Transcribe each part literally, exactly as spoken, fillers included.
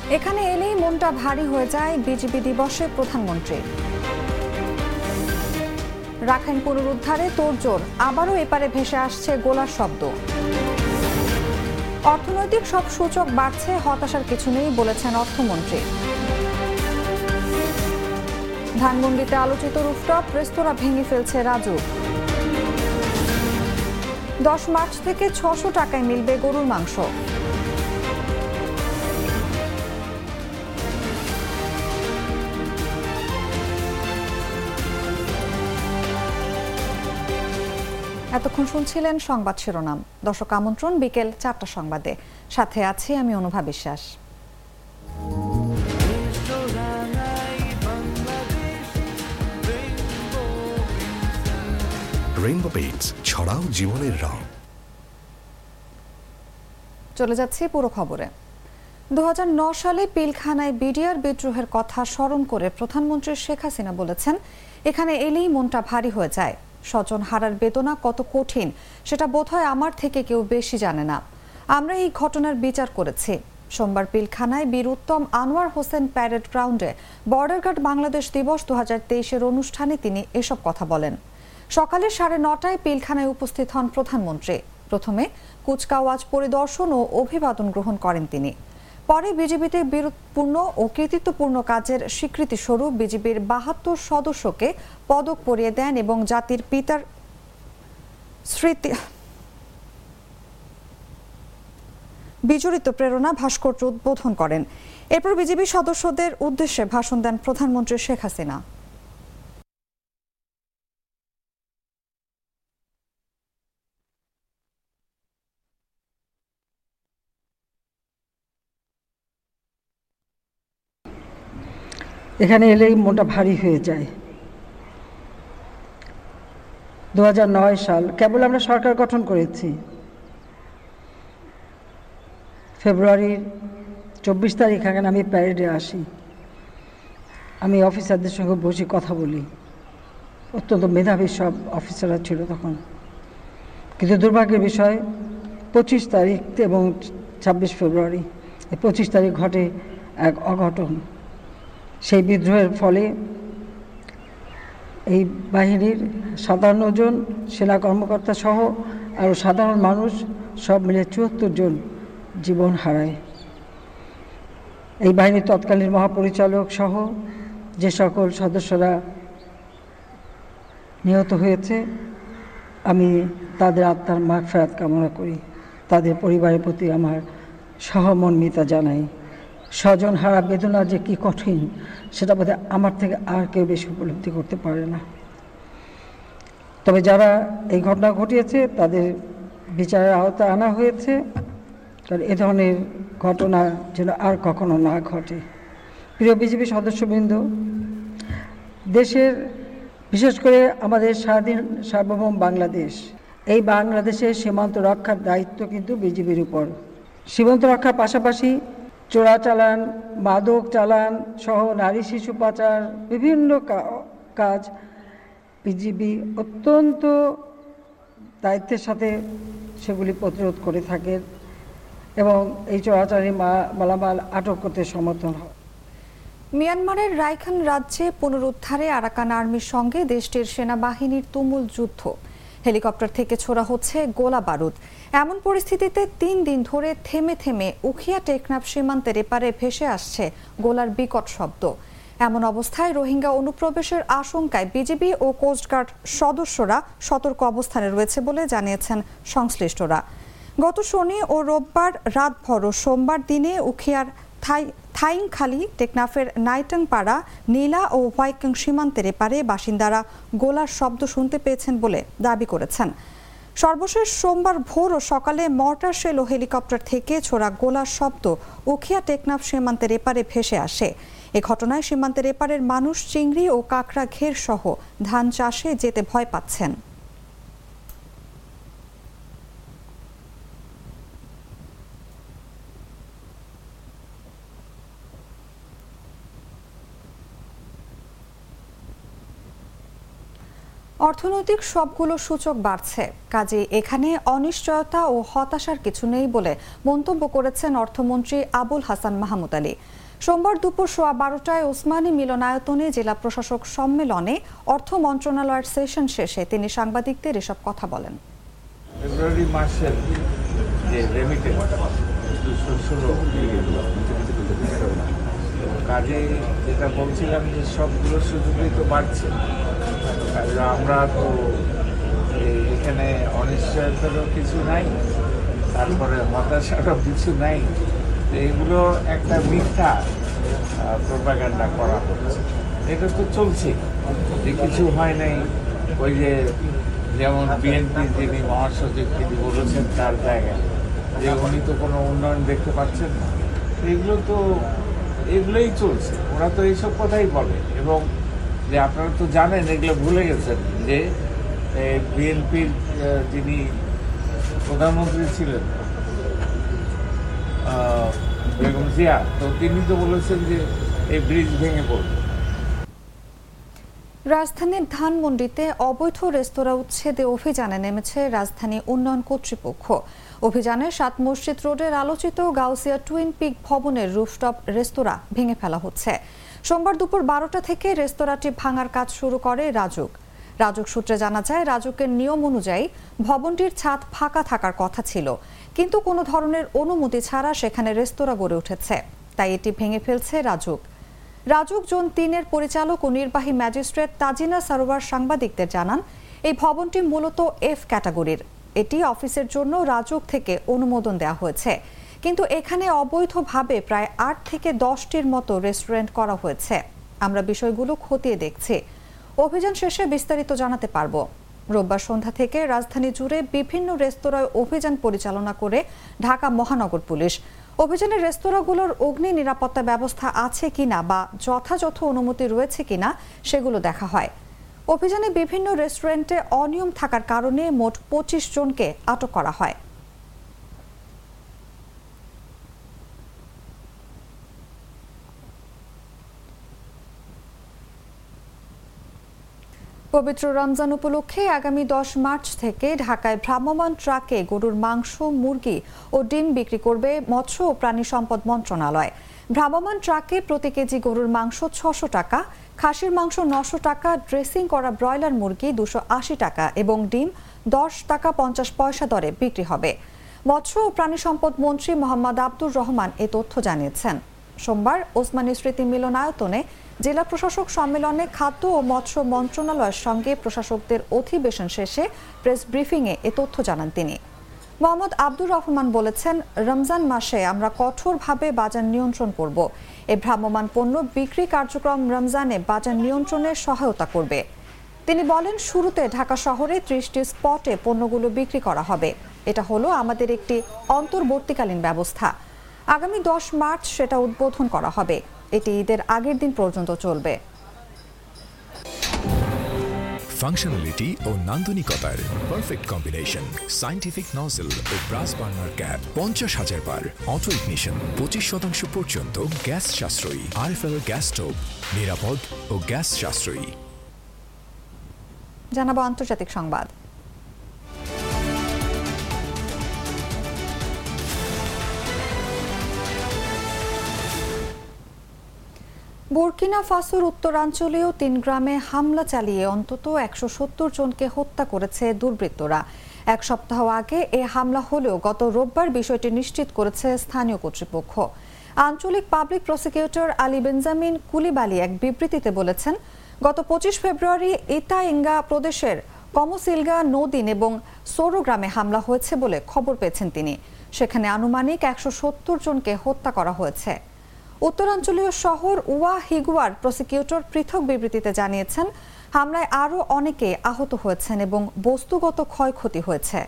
এখানে এলেই মনটা ভারী হয়ে যায় বিজিবি দিবসে প্রধানমন্ত্রী। রাখাইন পুনরুদ্ধারে তোড়জোড়, আবারও এপারে ভেসে আসছে গোলার শব্দ। অর্থনৈতিক সব সূচক বাড়ছে, হতাশার কিছু নেই বলেছেন অর্থমন্ত্রী। ধানমন্ডিতে আলোচিত রুফটপ রেস্তোরাঁ ভেঙে ফেলছে রাজু। দশ মার্চ থেকে ছশো টাকায় মিলবে গরুর মাংস। এতক্ষণ শুনছিলেন সংবাদ শিরোনাম। দর্শক আমন্ত্রণ বিকেল চারটা সংবাদে, সাথে আছি আমি অনুভা বিশ্বাস। রেইনবো পেইন্টস, ছড়াও জীবনের রং। চলে যাচ্ছি পুরো খবরে। দু হাজার নয় সালে পিলখানায় বিডিআর বিদ্রোহের কথা স্মরণ করে প্রধানমন্ত্রী শেখ হাসিনা বলেছেন, এখানে এলেই মনটা ভারী হয়ে যায়। স্বজন হারার বেদনা কত কঠিন সেটা বোধহয় আমার থেকে কেউ বেশি জানে না। আমরা এই ঘটনার বিচার করেছি। সোমবার পিলখানায় বীর উত্তম আনোয়ার হোসেন প্যারেড গ্রাউন্ডে বর্ডার গার্ড বাংলাদেশ দিবস দু হাজার তেইশের অনুষ্ঠানে তিনি এসব কথা বলেন। সকালে সাড়ে নটায় পিলখানায় উপস্থিত হন প্রধানমন্ত্রী। প্রথমে কুচকাওয়াজ পরিদর্শন ও অভিবাদন গ্রহণ করেন তিনি। পরে বিজিবিতে বীরত্বপূর্ণ ও কৃতিত্বপূর্ণ কাজের স্বীকৃতি স্বরূপ বিজিবির বাহাত্তর সদস্যকে পদক পরিয়ে দেন এবং জাতির পিতার স্মৃতি বিজড়িত প্রেরণা ভাস্কর্য উদ্বোধন করেন। এরপর বিজিবি সদস্যদের উদ্দেশ্যে ভাষণ দেন প্রধানমন্ত্রী শেখ হাসিনা। এখানে এলেই মনটা ভারী হয়ে যায়। দু হাজার নয় সাল কেবল আমরা সরকার গঠন করেছি। ফেব্রুয়ারির চব্বিশ তারিখ এখানে আমি প্যারেডে আসি। আমি অফিসারদের সঙ্গে বসে কথা বলি। অত্যন্ত মেধাবী সব অফিসাররা ছিল তখন। কিন্তু দুর্ভাগ্যের বিষয়, পঁচিশ তারিখ এবং ছাব্বিশ ফেব্রুয়ারি এই পঁচিশ তারিখ ঘটে এক অঘটন। সেই বিদ্রোহের ফলে এই বাহিনীর সাতান্ন জন সেনা কর্মকর্তা সহ আরও সাধারণ মানুষ সব মিলে চুয়াত্তর জন জীবন হারায়। এই বাহিনীর তৎকালীন মহাপরিচালক সহ যে সকল সদস্যরা নিহত হয়েছে, আমি তাদের আত্মার মাগফিরাত কামনা করি। তাদের পরিবারের প্রতি আমার সহমর্মিতা জানাই। স্বজন হারা বেদনা যে কি কঠিন সেটা বোধহয় আমার থেকে আর কেউ বেশি উপলব্ধি করতে পারে না। তবে যারা এই ঘটনা ঘটিয়েছে তাদের বিচারের আওতায় আনা হয়েছে, কারণ এ ধরনের ঘটনা যেন আর কখনো না ঘটে। প্রিয় বিজেপি সদস্যবৃন্দ, দেশের বিশেষ করে আমাদের স্বাধীন সার্বভৌম বাংলাদেশ, এই বাংলাদেশের সীমান্ত রক্ষার দায়িত্ব কিন্তু বিজেপির উপর। সীমান্ত রক্ষার পাশাপাশি চোরাচালান, মাদক চালান সহ নারী শিশু পাচার বিভিন্ন কাজ বিজিবি অত্যন্ত দায়িত্বের সাথে সেগুলি প্রতিরোধ করে থাকে এবং এই চোরাচালানি মালামাল আটক করতে সমর্থন হয়। মিয়ানমারের রাইখান রাজ্যে পুনরুদ্ধারে আরাকান আর্মির সঙ্গে দেশটির সেনাবাহিনীর তুমুল যুদ্ধ। হেলিকপ্টার থেকে ছোড়া হচ্ছে গোলা বারুদ। এমন পরিস্থিতিতে তিন দিন ধরে থেমে থেমে উখিয়া টেকনাফ সীমান্তের এপারে ভেসে আসছে গোলার বিকট শব্দ। এমন অবস্থায় রোহিঙ্গা অনুপ্রবেশের আশঙ্কায় বিজিবি ও কোস্টগার্ড সদস্যরা সতর্ক অবস্থানে রয়েছে বলে জানিয়েছেন সংশ্লিষ্টরা। গত শনি ও রোববার রাতভর ও সোমবার দিনে উখিয়ার থাই থাইংখালী, টেকনাফের নাইটাংপাড়া, নীলা ও হোয়াইকাং সীমান্তের এপারে বাসিন্দারা গোলার শব্দ শুনতে পেয়েছেন বলে দাবি করেছেন। সর্বশেষ সোমবার ভোর ও সকালে মর্টার শেল ও হেলিকপ্টার থেকে ছোড়া গোলার শব্দ উখিয়া টেকনাফ সীমান্তের এপারে ভেসে আসে। এ ঘটনায় সীমান্তের এপারের মানুষ চিংড়ি ও কাঁকড়া ঘের সহ ধান চাষে যেতে ভয় পাচ্ছেন। অর্থনৈতিক সবগুলো সূচক বাড়ছে, কাজে এখানে অনিশ্চয়তা ও হতাশার কিছু নেই বলে মন্তব্য করেছেন অর্থমন্ত্রী আবুল হাসান মাহমুদ আলী। সোমবার দুপুর সোয়া বারোটায় ওসমানী মিলনায়তনে জেলা প্রশাসক সম্মেলনে অর্থ মন্ত্রণালয়ের সেশন শেষে তিনি সাংবাদিকদের এসব কথা বলেন। ফেব্রুয়ারি মাসের যে রেমিটেন্স দুশো ষোলো কাজে যেটা বলছিলাম যে সবগুলো সুযোগই তো বাড়ছে। আমরা তো এখানে অনিশ্চয়তারও কিছু নাই, তারপরে হতাশারও কিছু নাই। এগুলো একটা মিথ্যা প্রোপাগান্ডা করা হচ্ছে, এটা তো চলছে যে কিছু হয় নাই। ওই যে যেমন বিএনপি যিনি মহাসচিব তিনি বলেছেন তার জায়গায় যে উনি তো কোনো উন্নয়ন দেখতে পাচ্ছেন না, এগুলো তো এগুলোই চলছে। ওরা তো এইসব কথাই বলে। এবং যে আপনারা তো জানেন, এগুলো ভুলে গেছেন যে বিএনপির যিনি প্রধানমন্ত্রী ছিলেন বেগম জিয়া, তো তিনি তো বলেছেন যে এই ব্রিজ ভেঙে পড়বে। রাজধানীর ধানমন্ডিতে অবৈধ রেস্তোরাঁ উচ্ছেদে অভিযানে নেমেছে রাজধানী উন্নয়ন কর্তৃপক্ষ। অভিযানে সাত মসজিদ রোডের আলোচিত গাউসিয়া টুইন পিক ভবনের রুফটপ রেস্তোরাঁ ভেঙে ফেলা হচ্ছে। সোমবার দুপুর বারোটা থেকে রেস্তোরাঁটি ভাঙার কাজ শুরু করে রাজুক। রাজুক সূত্রে জানা যায়, রাজুকের নিয়ম অনুযায়ী ভবনটির ছাদ ফাঁকা থাকার কথা ছিল, কিন্তু কোনো ধরনের অনুমতি ছাড়া সেখানে রেস্তোরাঁ গড়ে উঠেছে, তাই এটি ভেঙে ফেলছে রাজুক। রাজুক জোন তিনের পরিচালক ও নির্বাহী ম্যাজিস্ট্রেট তাজিনা সারোয়ার সাংবাদিকদের জানান, এই ভবনটি মূলত এফ ক্যাটাগরির। এটি অফিসের জন্য রাজুক থেকে অনুমোদন দেওয়া হয়েছে, কিন্তু এখানে অবৈধভাবে প্রায় আট থেকে দশটির মতো রেস্টুরেন্ট করা হয়েছে। আমরা বিষয়গুলো খতিয়ে দেখছি, অভিযান শেষে বিস্তারিত জানাতে পারবো। রোববার সন্ধ্যা থেকে রাজধানী জুড়ে বিভিন্ন রেস্তোরাঁয় অভিযান পরিচালনা করে ঢাকা মহানগর পুলিশ। অভিযানে রেস্তোরাঁগুলোর অগ্নি নিরাপত্তা ব্যবস্থা আছে কিনা বা যথাযথ অনুমতি রয়েছে কিনা সেগুলো দেখা হয়। অভিযানে বিভিন্ন রেস্টুরেন্টে অনিয়ম থাকার কারণে মোট পঁচিশ জনকে আটক করা হয়। পবিত্র রমজান উপলক্ষে আগামী দশ মার্চ থেকে ঢাকায় ভ্রাম্যমাণ ট্রাকে গরুর মাংস, মুরগি ও ডিম বিক্রি করবে মৎস্য ও প্রাণী সম্পদ মন্ত্রণালয়। ভ্রাম্যমাণ ট্রাকে প্রতি কেজি গরুর মাংস ছশো টাকা, খাসির মাংস নশো টাকা, ড্রেসিং করা ব্রয়লার মুরগি দুশো আশি টাকা এবং ডিম দশ টাকা পঞ্চাশ পয়সা দরে বিক্রি হবে। মৎস্য ও প্রাণী সম্পদ মন্ত্রী মোহাম্মদ আব্দুর রহমান এ তথ্য জানিয়েছেন। সোমবার ওসমানী স্মৃতি মিলনায়তনে জেলা প্রশাসক সম্মেলনে খাদ্য ও মৎস্য মন্ত্রণালয়ের সঙ্গে প্রশাসকদের অধিবেশন শেষে প্রেস ব্রিফিংয়ে এ তথ্য জানান তিনি। মোহাম্মদ আব্দুর রহমান বলেছেন, রমজান মাসে আমরা কঠোরভাবে বাজার নিয়ন্ত্রণ করব। এ ভ্রাম্যমাণ পণ্য বিক্রি কার্যক্রম রমজানে বাজার নিয়ন্ত্রণে সহায়তা করবে। তিনি বলেন, শুরুতে ঢাকা শহরে ত্রিশটি স্পটে পণ্যগুলো বিক্রি করা হবে। এটা হলো আমাদের একটি অন্তর্বর্তীকালীন ব্যবস্থা। আগামী দশ মার্চ সেটা উদ্বোধন করা হবে। এটি ঈদের আগের দিন পর্যন্ত চলবে। ফাংশনালিটি ও নান্দনিকতার পারফেক্ট কম্বিনেশন, সায়েন্টিফিক নজল ও ব্রাস বার্নার ক্যাপ, পঞ্চাশ হাজার বার অটো ইগনিশন, পঁচিশ শতাংশ পর্যন্ত গ্যাস সাশ্রয়ী, আরএফএল গ্যাস স্টোভ, নিরাপদ ও গ্যাস সাশ্রয়ী। জানাবো আন্তর্জাতিক সংবাদ। বুর্কিনা ফাসোর উত্তরাঞ্চলীয় তিন গ্রামে হামলা চালিয়ে অন্তত একশো সত্তর জনকে হত্যা করেছে দুর্বৃত্তরা। এক সপ্তাহ আগে এ হামলা হলেও গত রোববার বিষয়টি নিশ্চিত করেছে স্থানীয় কর্তৃপক্ষ। আঞ্চলিক public prosecutor Ali Benjamin Coulibaly এক বিবৃতিতে বলেছেন, গত পঁচিশ ফেব্রুয়ারি ইতাইঙ্গা প্রদেশের কমোসিলগা নদিন এবং সোরো গ্রামে হামলা হয়েছে বলে খবর পেয়েছেন তিনি। সেখানে আনুমানিক একশো সত্তর জনকে হত্যা করা হয়েছে। উত্তরাঞ্চলীয় শহর উয়া হিগুয়ার প্রসিকিউটর পৃথক বিবৃতিতে জানিয়েছেন, হামলায় আরও অনেকে আহত হয়েছেন এবং বস্তুগত ক্ষয়ক্ষতি হয়েছে।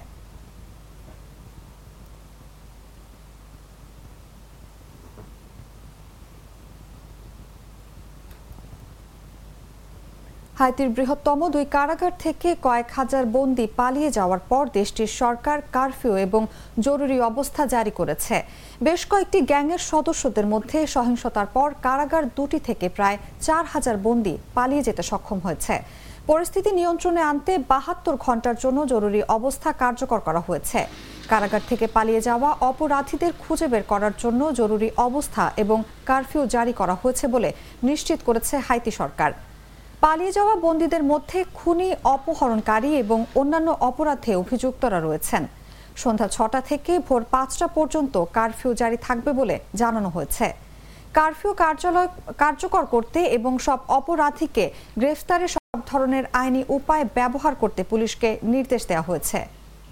হাইতির বৃহত্তম দুই কারাগার থেকে কয়েক হাজার বন্দী পালিয়ে যাওয়ার পর দেশটির সরকার কারফিউ এবং জরুরি অবস্থা জারি করেছে। বেশ কয়েকটি গ্যাংয়ের সদস্যদের মধ্যে সহিংসতার পর কারাগার দুটি থেকে প্রায় চার হাজার বন্দী পালিয়ে যেতে সক্ষম হয়েছে। পরিস্থিতি নিয়ন্ত্রণে আনতে বাহাত্তর ঘন্টার জন্য জরুরি অবস্থা কার্যকর করা হয়েছে। কারাগার থেকে পালিয়ে যাওয়া অপরাধীদের খুঁজে বের করার জন্য জরুরি অবস্থা এবং কারফিউ জারি করা হয়েছে বলে নিশ্চিত করেছে হাইতি সরকার। পালিয়ে যাওয়া বন্দীদের মধ্যে খুনি, অপহরণকারী এবং অন্যান্য অপরাধে অভিযুক্তরা রয়েছেন। সন্ধ্যা ছটা থেকে ভোর পাঁচটা পর্যন্ত কারফিউ জারি থাকবে বলে জানানো হয়েছে। কারফিউ কার্যালয় কার্যকর করতে এবং সব অপরাধীকে গ্রেফতারে সব ধরনের আইনি উপায় ব্যবহার করতে পুলিশকে নির্দেশ দেওয়া হয়েছে।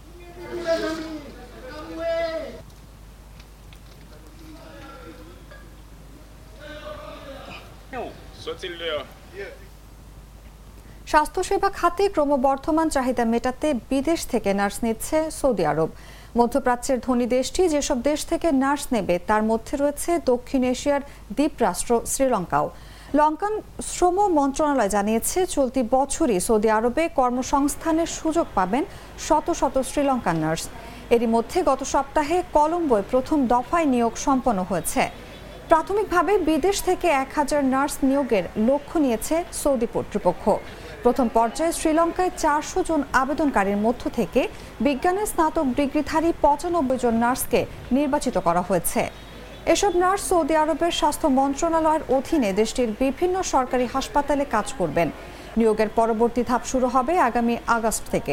স্বাস্থ্যসেবা খাতে ক্রমবর্ধমান চাহিদা মেটাতে বিদেশ থেকে নার্স নিচ্ছে সৌদি আরব। মধ্যপ্রাচ্যের ধনী দেশটি যেসব দেশ থেকে নার্স নেবে তার মধ্যে রয়েছে দক্ষিণ এশিয়ার দ্বীপরাষ্ট্র শ্রীলঙ্কাও। লঙ্কান শ্রম মন্ত্রণালয় জানিয়েছে, চলতি বছরই সৌদি আরবে কর্মসংস্থানের সুযোগ পাবেন শত শত শ্রীলঙ্কান নার্স। এরই মধ্যে গত সপ্তাহে কলম্বোয় প্রথম দফায় নিয়োগ সম্পন্ন হয়েছে। প্রাথমিকভাবে বিদেশ থেকে এক হাজার নার্স নিয়োগের লক্ষ্য নিয়েছে সৌদি কর্তৃপক্ষ। প্রথম পর্যায়ে শ্রীলঙ্কায় চারশো জন আবেদনকারীর মধ্য থেকে বিজ্ঞানে স্নাতক ডিগ্রিধারী পঁচানব্বই জন নার্সকে নির্বাচিত করা হয়েছে। এসব নার্স সৌদি আরবের স্বাস্থ্য মন্ত্রণালয়ের অধীনে দেশটির বিভিন্ন সরকারি হাসপাতালে কাজ করবেন। নিয়োগের পরবর্তী ধাপ শুরু হবে আগামী আগস্ট থেকে।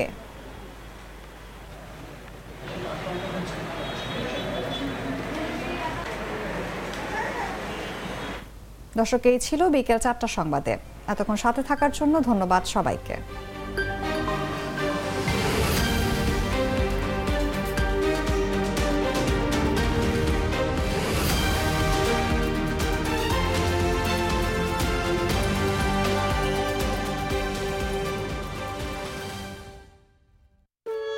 দর্শক, এই ছিল বিকেল চারটা সংবাদে। এতক্ষণ সাথে থাকার জন্য ধন্যবাদ সবাইকে।